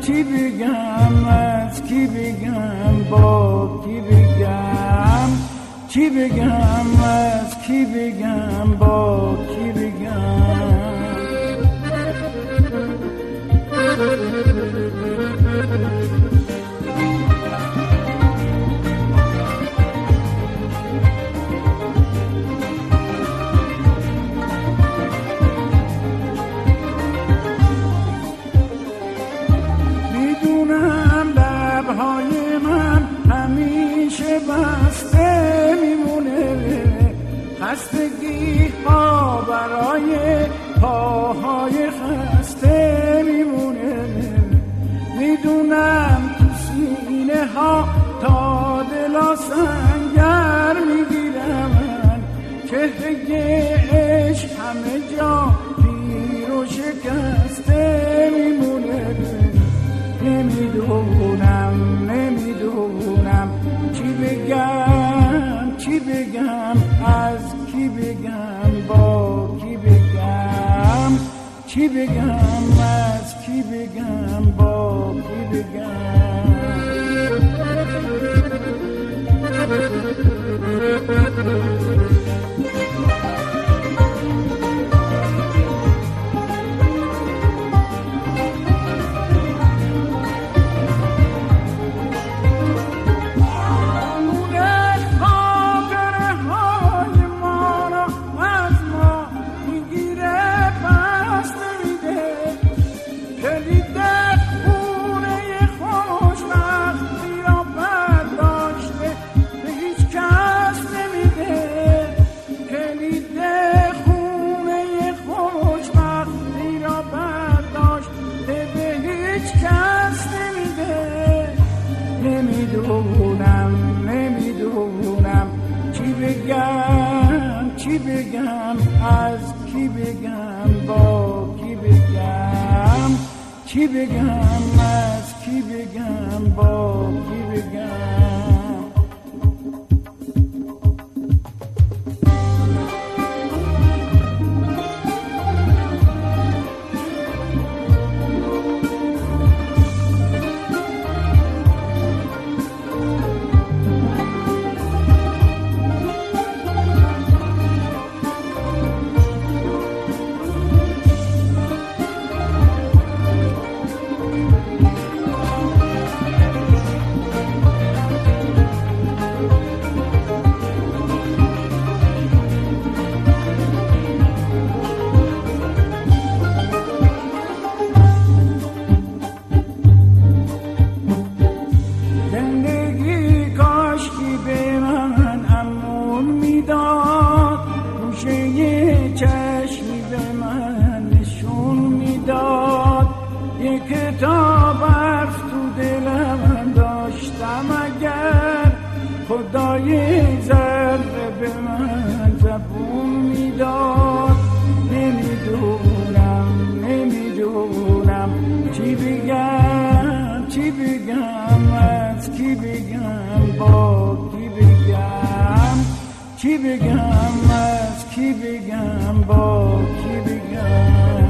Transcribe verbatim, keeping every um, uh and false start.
چی بگم از کی بگم با کی بگم چی بگم از کی بگم با کی بگم لبهای من همیشه بسته میمونه خستگی ها برای پاهای خسته میمونه میدونم تو سینه ها تا دلا سنگر میگیرم من چهره عشق همه جا پیر و شکسته میمونه نمیدونم نمیدونم چی بگم چی بگم از کی بگم با کی بگم چی بگم از کی بگم با کی بگم نمیدونم نمیدونم چی بگم چی بگم از کی بگم با کی بگم چی بگم از کی بگم با کی بگم چشمی به من نشون میداد یک کتاب حرف تو دلم داشتم اگر خدای ذره به من زبون میداد نمیدونم نمیدونم چی بگم چی بگم از کی بگم با کی بگم چی بگم از کی بگم با کی بگم